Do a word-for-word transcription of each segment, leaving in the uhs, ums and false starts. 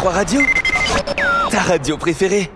trois radios, ta radio préférée.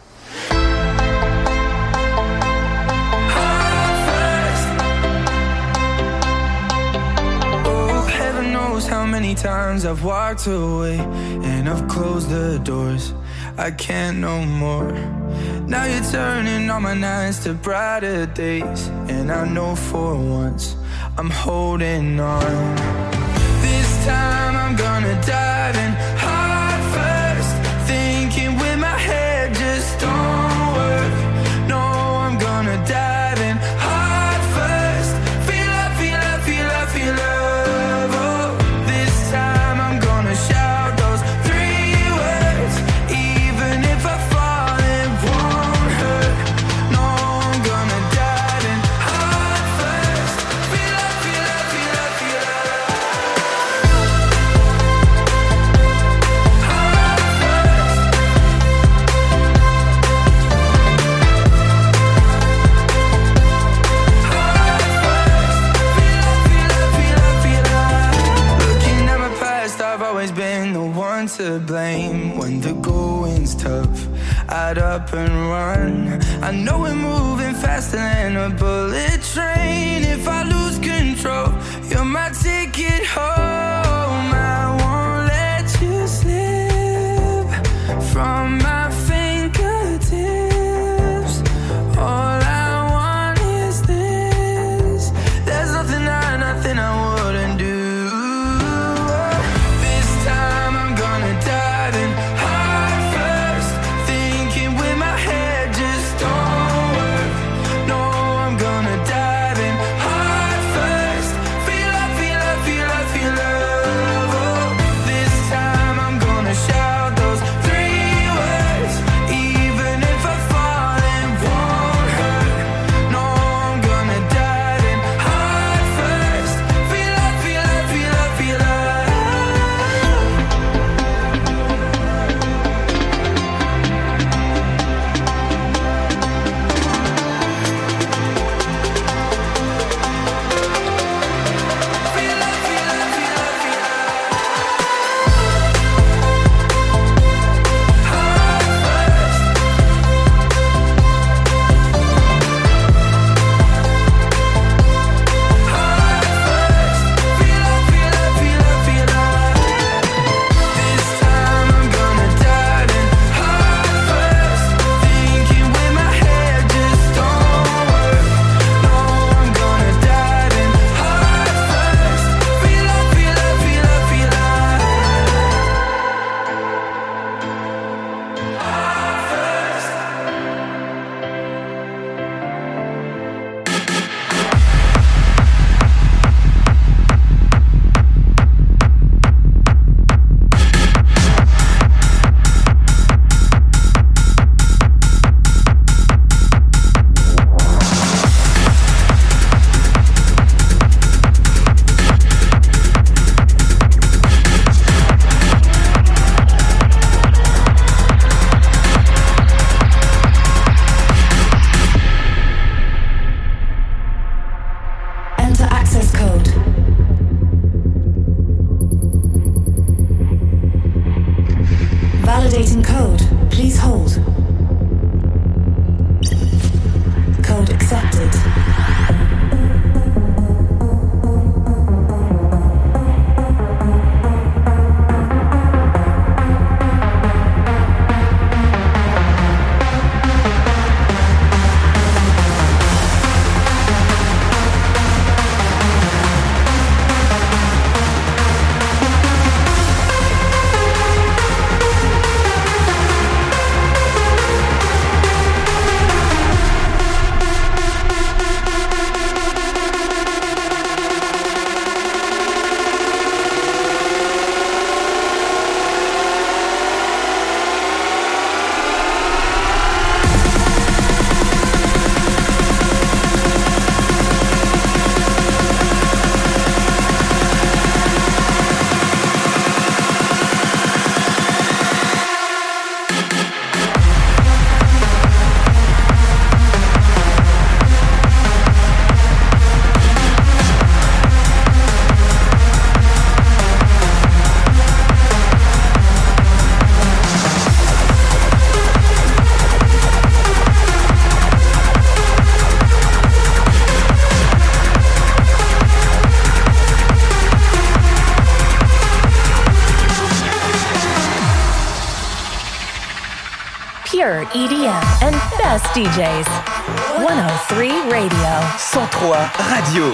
Oh, heaven knows how many times I've walked away and I've closed the doors. I can't no more. Now you're turning all my nights to brighter days, and I know for once I'm holding on. This time I'm gonna dive in heart first, thinking with my head just don't work. No, I'm gonna dive in heart first, feel love, feel love, feel love, feel love. Oh, this time I'm gonna shout those three words, even if I fall it won't hurt. No, I'm gonna dive in heart first, feel love, feel love, feel love, feel love. I've always been the one to blame. When the going's tough, I'd up and run. I know we're moving faster than a bullet train. If I lose control, you're my ticket home. I won't let you slip from my fingertips. All I want is this. There's nothing I, nothing I wouldn't do. Three words. pure E D M and best D Js. one oh three Radio. cent trois Radio.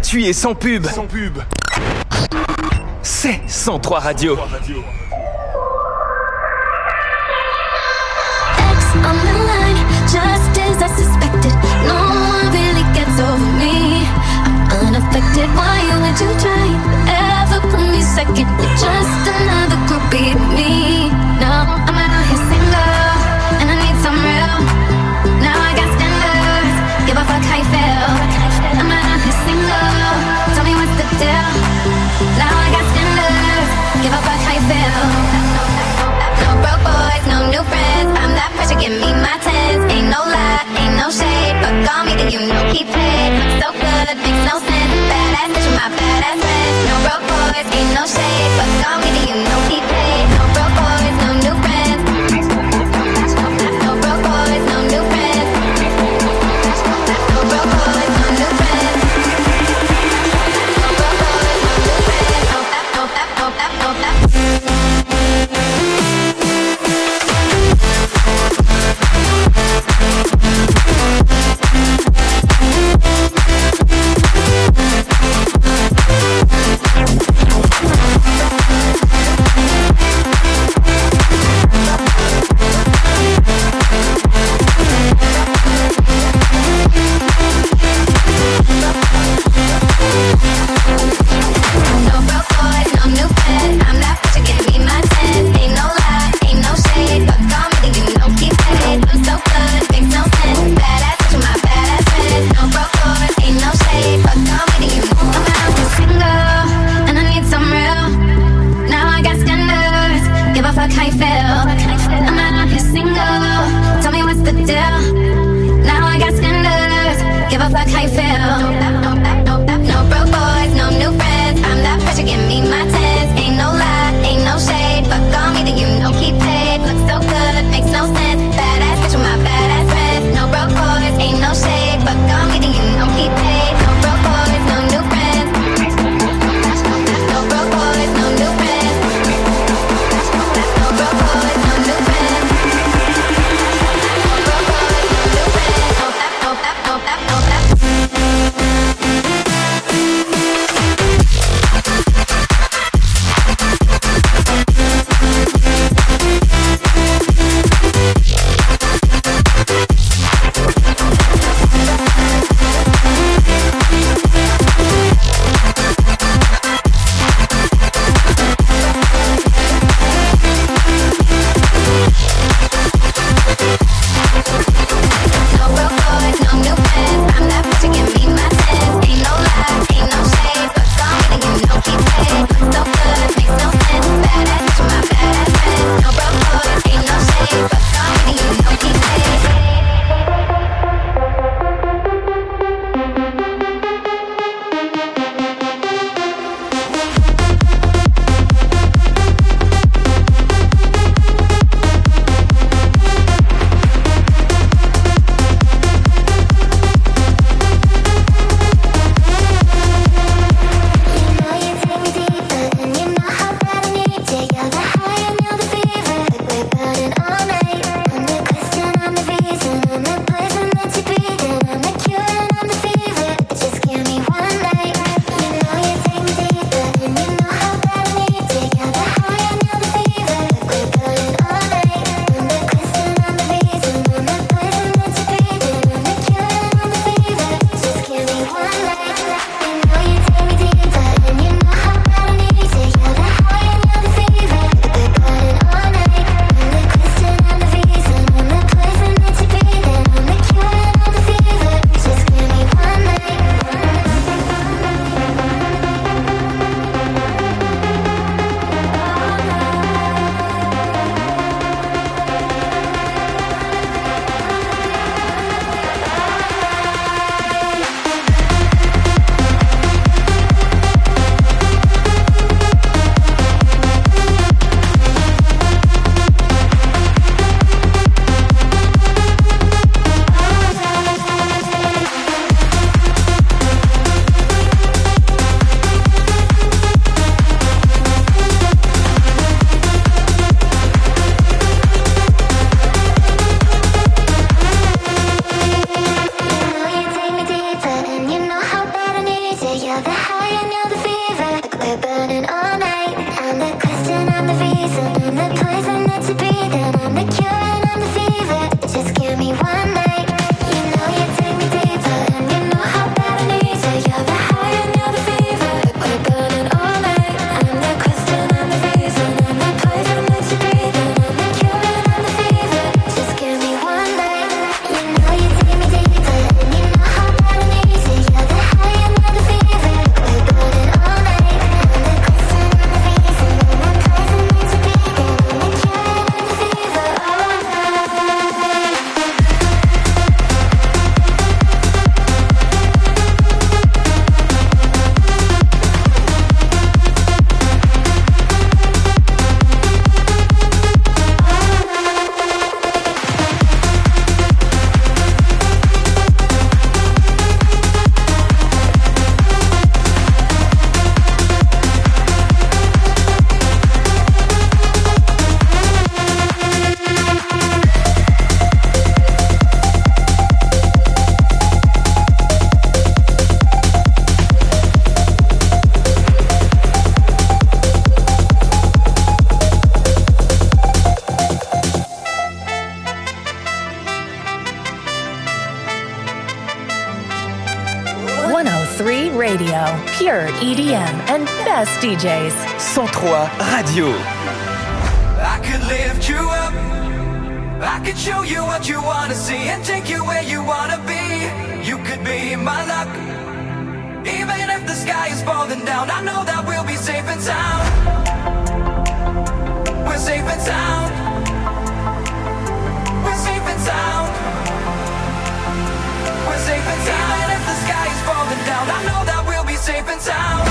gratuit et sans pub. Sans pub. C'est cent trois Radio. On the line, just as I suspected. No one really gets over me. I'm unaffected. Why would you try ever put me second? You're just another groupie to me. No, I'm out here single, and I need some real. Now I got standards. Give a fuck how you feel. I'm out here single. Tell me what's the deal. Now I got standards. Give a fuck how you feel. No broke boys, no new friends. I'm that pressure, give me my tens. Ain't no lie, ain't no shade. Fuck on me, then you know he played. I'm so good, makes no sense. Badass bitch with my badass friends. No broke boys, ain't no shade. Fuck on me, then you know he played. No broke boys, no new friends. No broke boys, no new friends. No broke boys, no new friends. No broke boys, no new friends. No that, no that, no that, no that. Radio. Pure E D M and best D Js. cent trois Radio. I could lift you up. I could show you what you wanna see and take you where you wanna be. You could be my luck. Even if the sky is falling down, I know that we'll be safe and sound. We're safe and sound. We're safe and sound. We're safe and sound. Even if the sky is falling down, I know that we'll be safe and sound.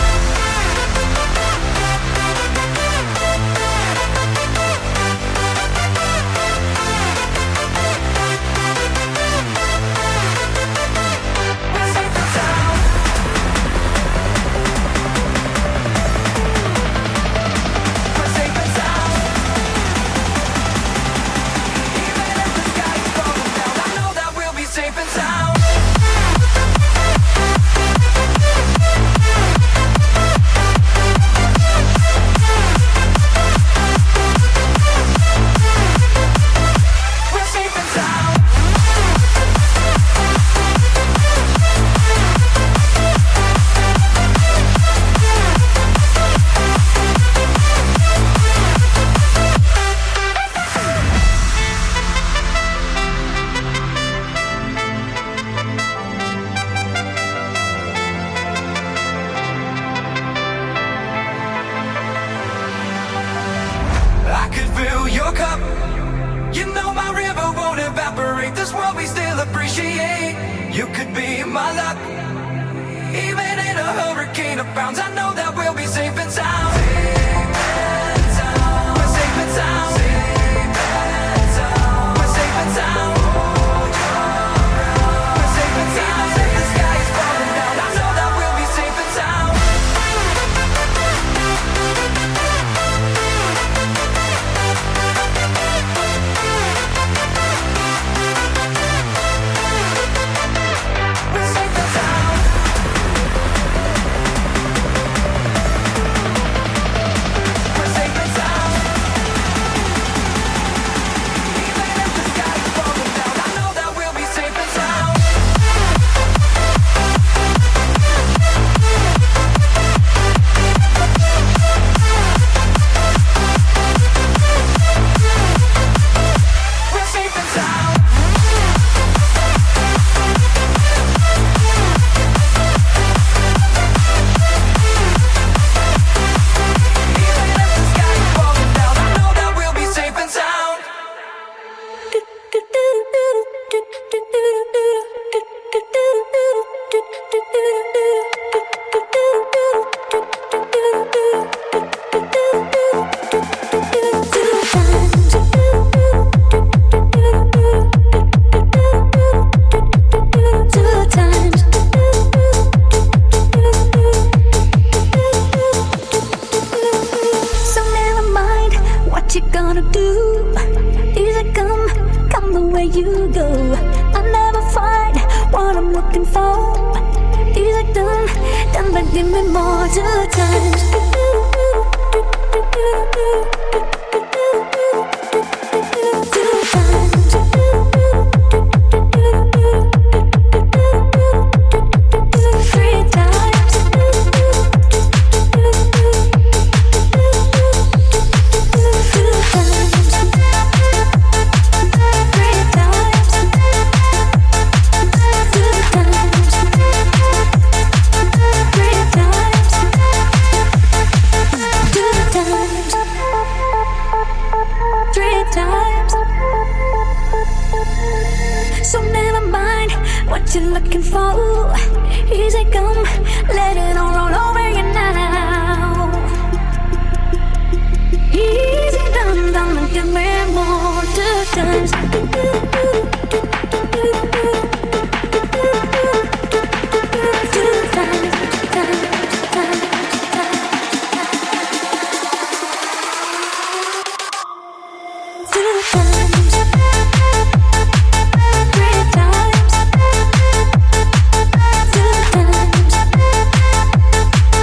Two times.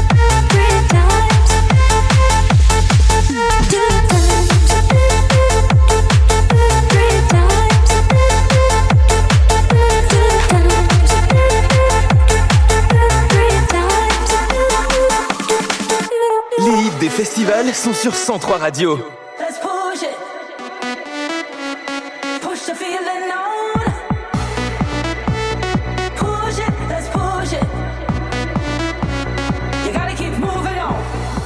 festivals sont sur cent trois Radio. Let's push it. Push the feeling on. Push it, let's push it. You gotta keep moving on.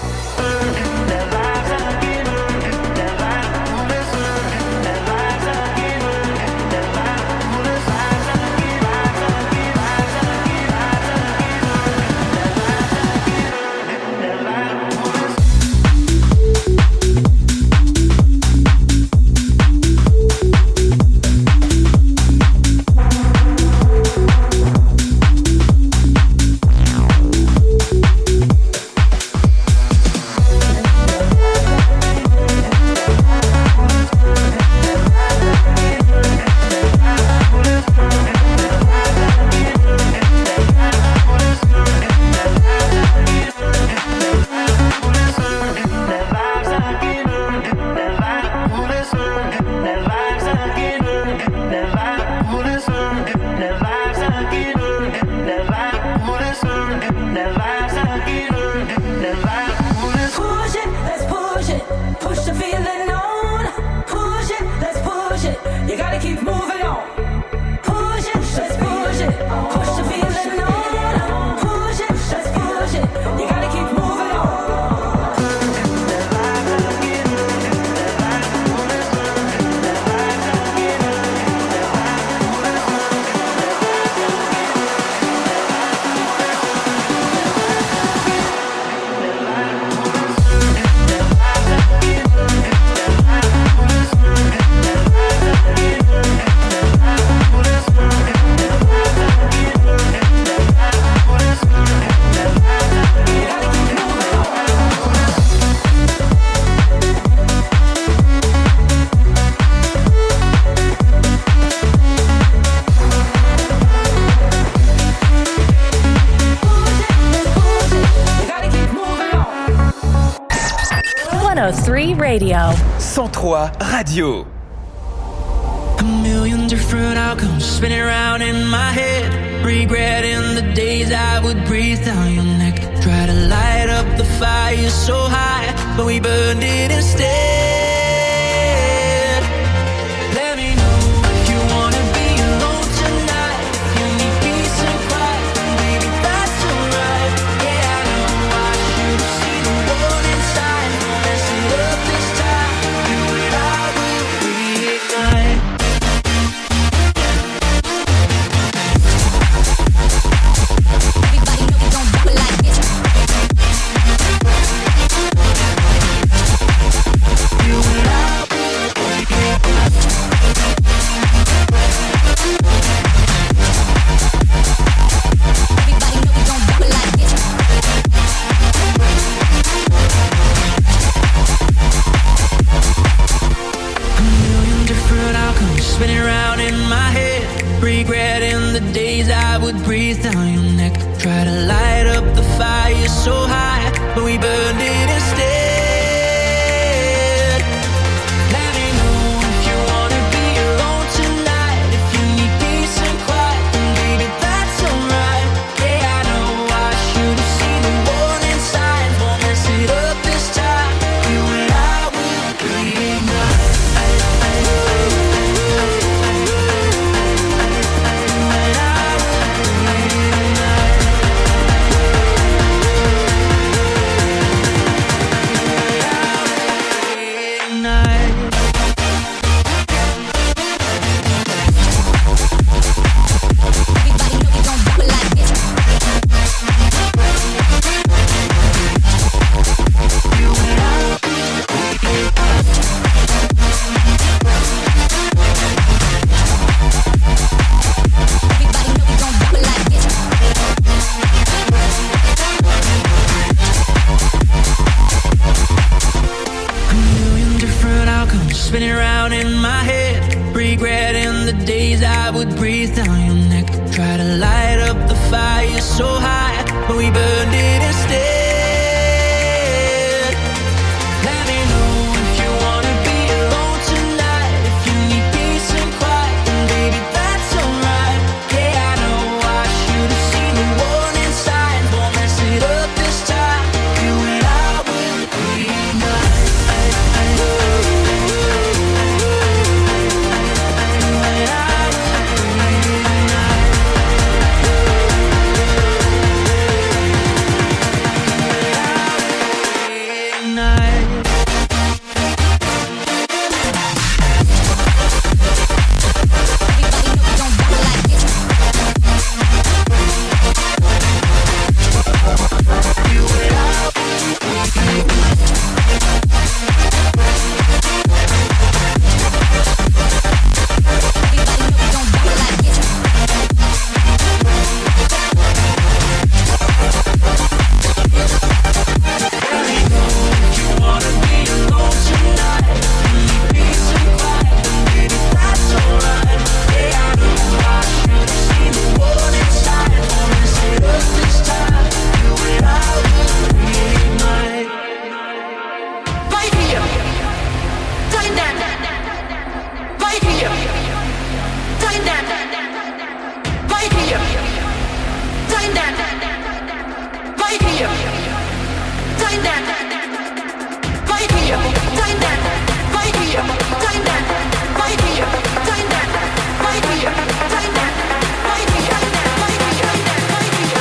one oh three Radio. cent trois Radio. A million different outcomes spinning around in my head, regretting the days I would breathe down your neck. Try to light up the fire so high, but we burned it instead. Let me know if you wanna be alone tonight, if you need peace and quiet, baby that's alright. Yeah, I know I should have seen the warning sign. Mess it up this time, you and I will reignite. Spinning around in my head, regretting the days I would breathe down your neck. Try to light up the fire so high, but we burned it instead. Let me know if you wanna be alone tonight, if you need peace and quiet, then baby that's alright. Yeah, I know I should have seen the warning signs. Won't mess it up this time, you and I will reignite. Spinning around in my head, regretting the days I would breathe down your neck. Try to light up the fire so high, but we burned it instead. Let me know if you wanna be alone tonight, if you need peace and quiet, then baby that's alright. Yeah, I know I should have seen the warning signs. Won't mess it up this time, you and I will be. Time that. Right here. Time that. Right here. Time that. Right here. Time that. Right here. Time that. Right here. Time that. Right here. Time that. Right here. Time that. Right here.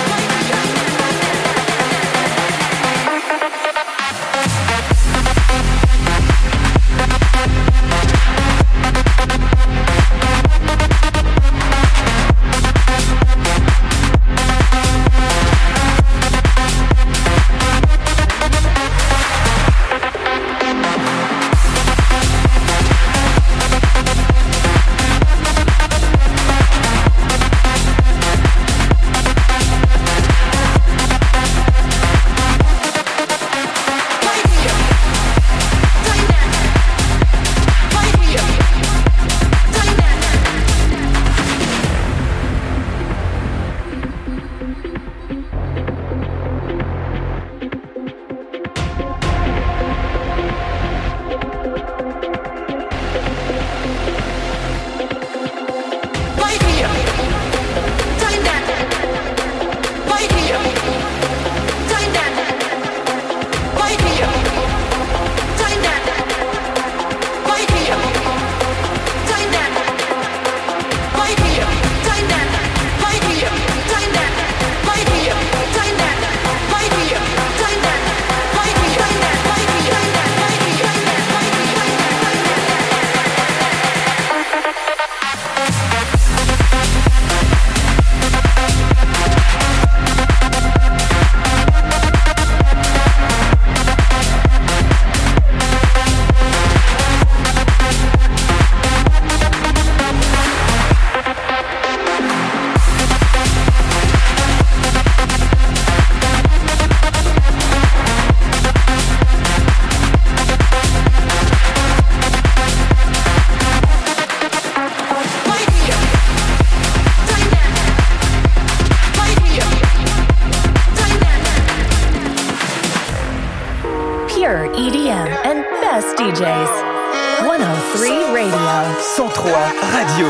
E D M and best D Js. one oh three Radio. cent trois Radio.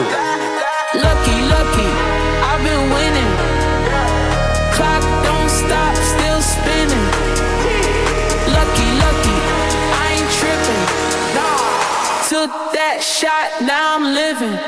Lucky, lucky, I've been winning. Clock don't stop, still spinning. Lucky, lucky, I ain't tripping. Took that shot, now I'm living.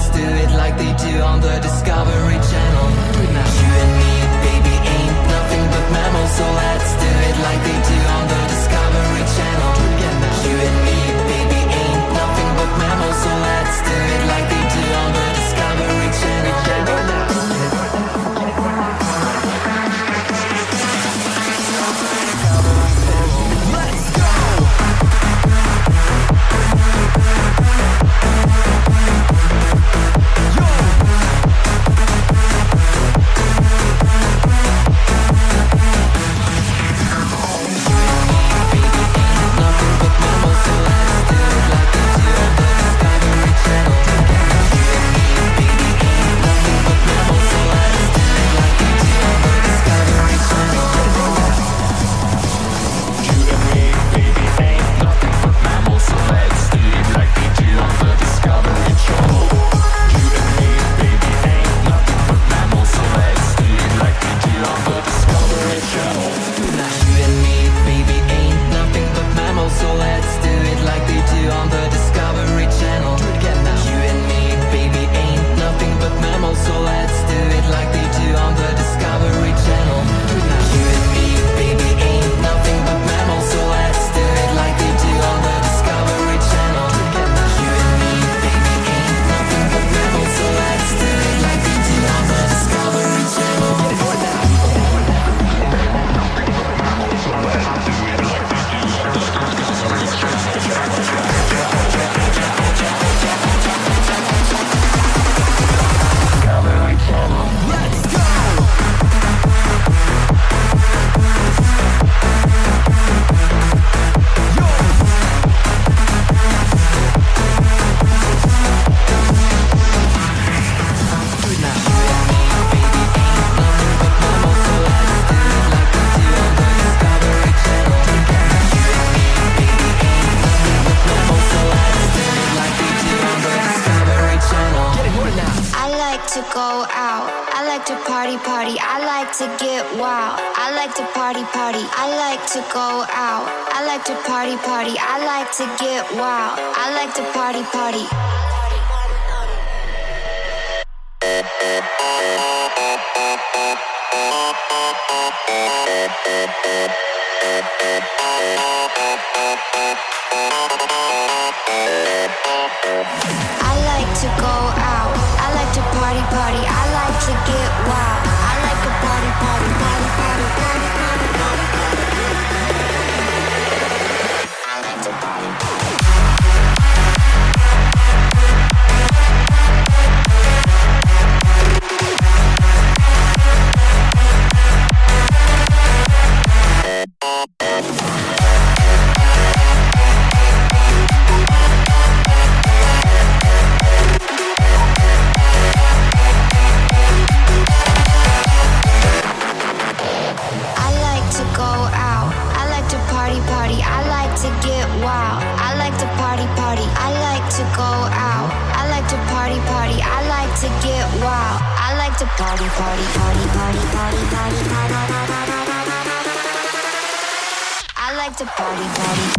Like they do on the Discovery Channel. You and me, baby, ain't nothing like to party, party. I like to get wild. I like to party, party. I like to go out. I like to party, party. I like to get wild. I like to party, party. I like to go out. I like to party, party. I like to get wild. I like to party, party, party, party, party, party, party, party. I like to party, party. Party, party, party, party, party, party, party. I like to party, party.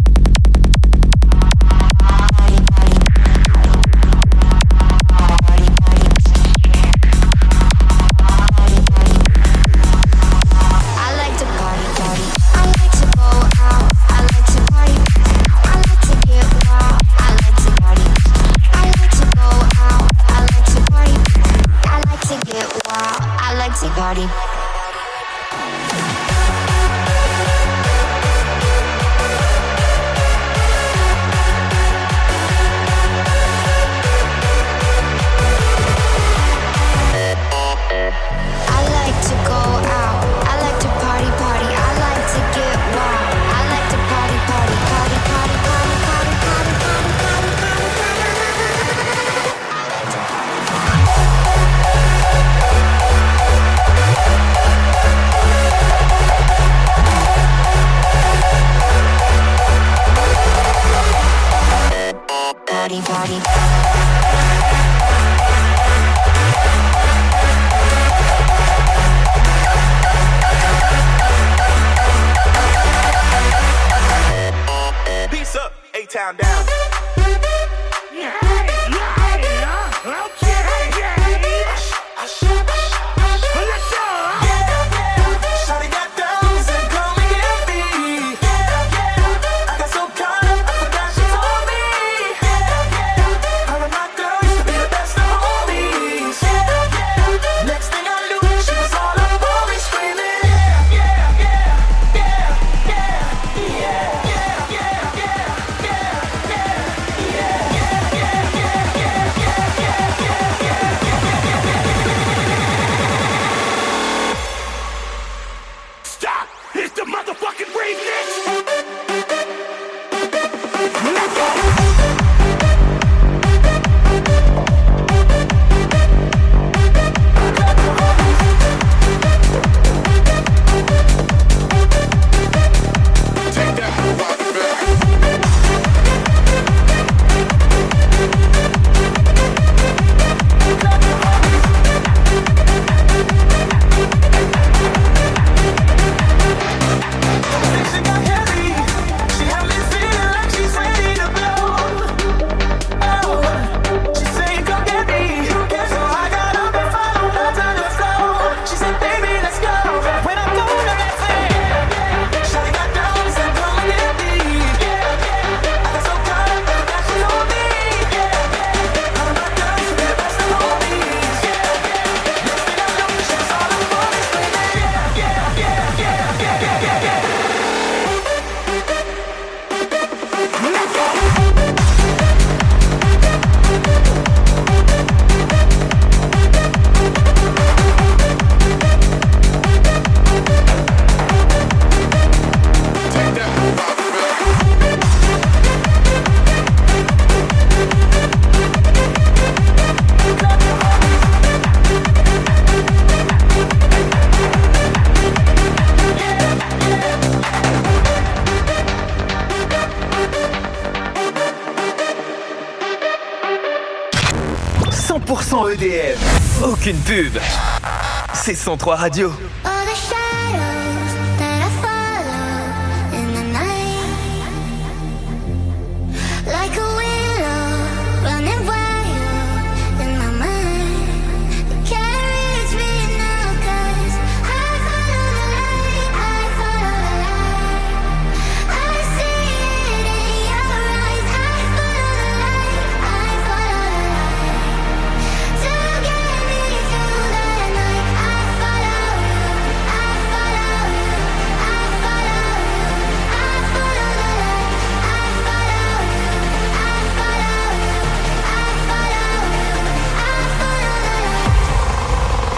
Party. Party, party. Peace up, A-Town down. Yeah, yeah, yeah. Okay, yeah. Let's go. cent pour cent E D M. Aucune pub. C'est cent trois Radio. All the shadows that I follow in the night, like a willow running wild in my mind. You can't reach me now 'cause I follow the light, I follow the light. I see it in your eyes. I follow the light, I follow the light. To get me through the night, I follow you, I follow you, I follow you, I follow the light, I follow you, I follow you, I follow you, I follow the light.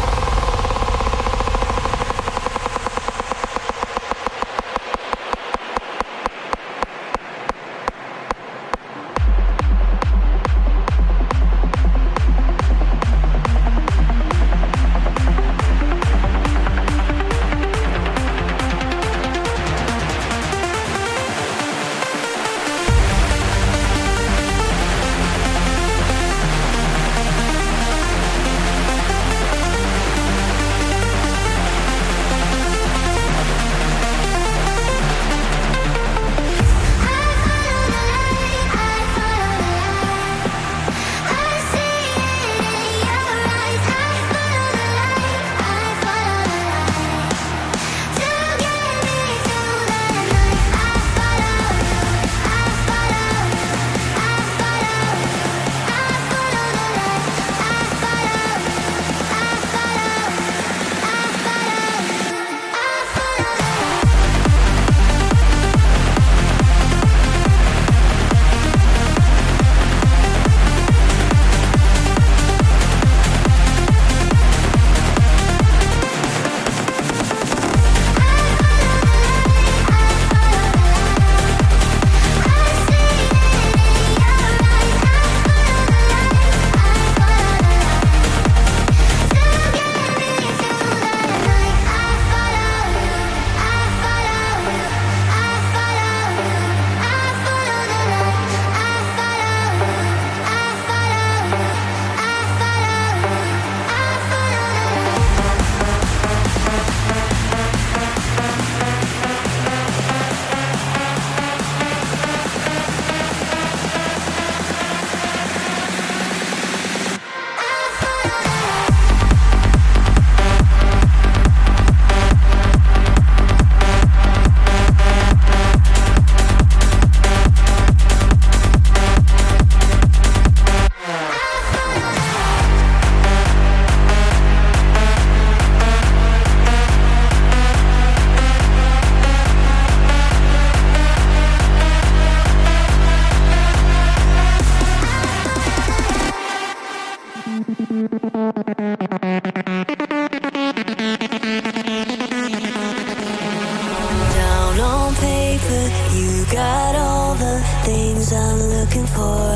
Down on paper, you got all the things I'm looking for.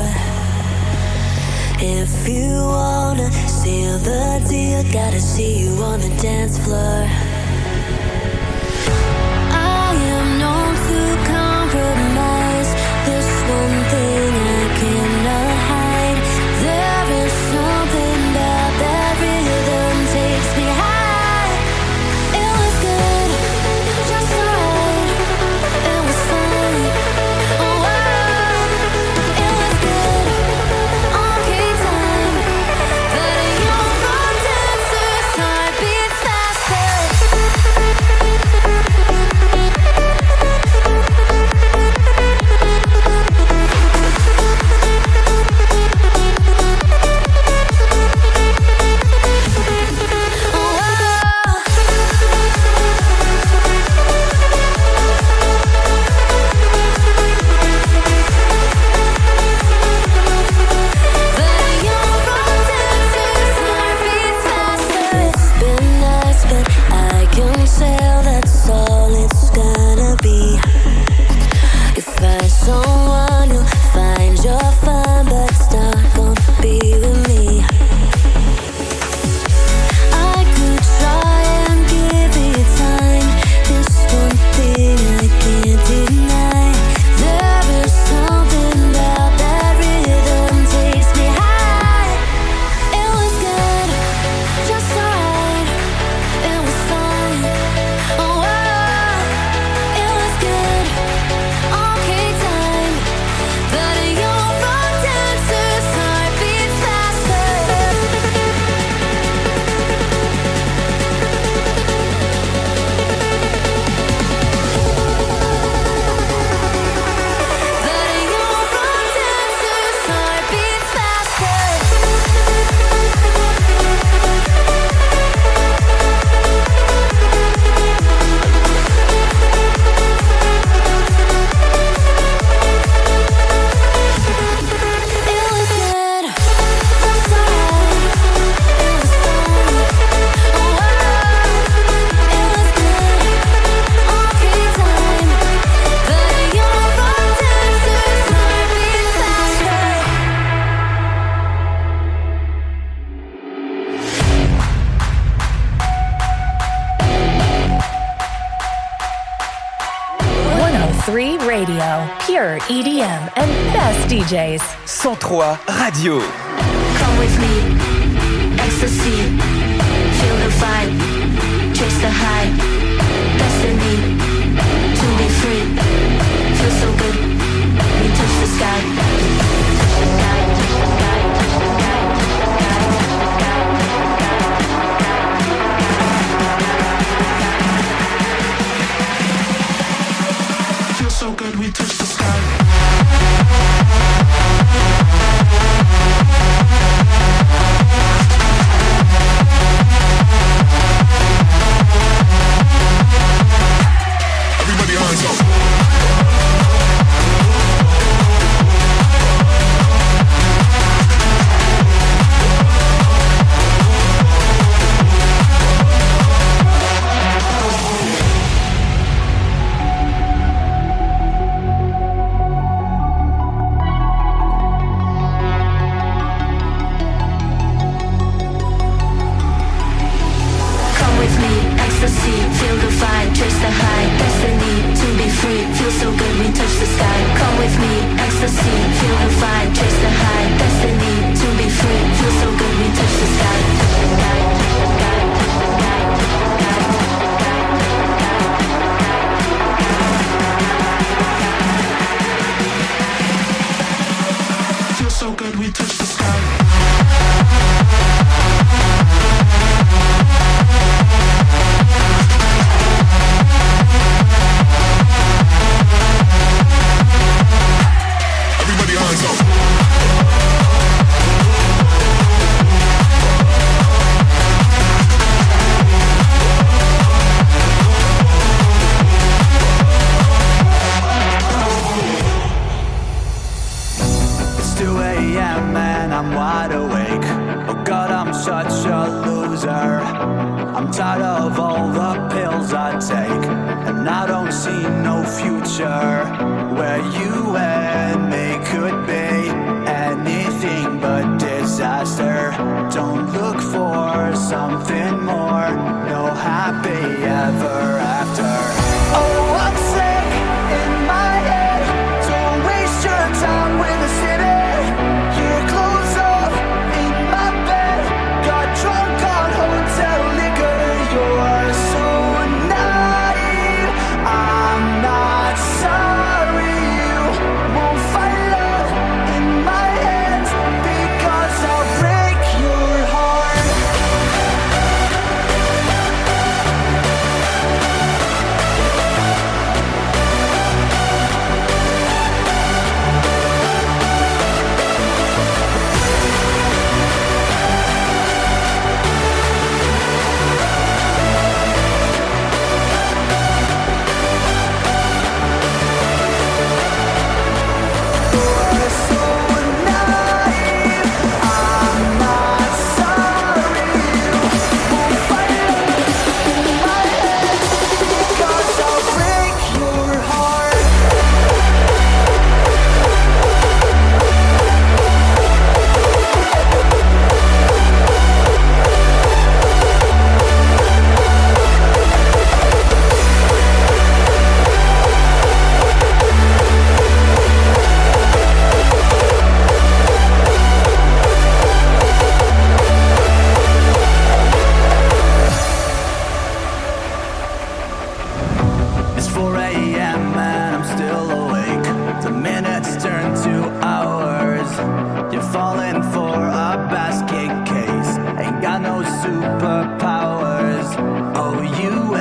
If you wanna seal the deal, gotta see you on the dance floor. I am known to compromise. This one thing I cannot hide. There is something about that rhythm takes me high. It was good, just alright. It was fun, oh wow. It was good, on key time. But a young from dancers, heart beats faster. three Radio. Pure E D M and best D Js. cent trois Radio. Come with me, ecstasy, feel the vibe, chase the high, destiny, to be free, feel so good, we touch the sky. Feel so good, we touch the sky. Everybody hands up. Feel the vibe, chase the high, destiny to be free, feel so good, we touch the sky. Come with me, ecstasy, feel the vibe, chase the high, destiny to be free, feel so good, we touch the sky. Feel so good, we touch the sky. Tired of all the pills I take, and I don't see no future where you and me could be anything but disaster. Don't look for something more, no happy ever after. Oh, I'm sick in my head, don't waste your time with the city. You're close up in my bed, got drunk on hotel liquor. You're so naive, I'm not sorry. You won't find love in my hands, because I'll break your heart. Superpowers, oh you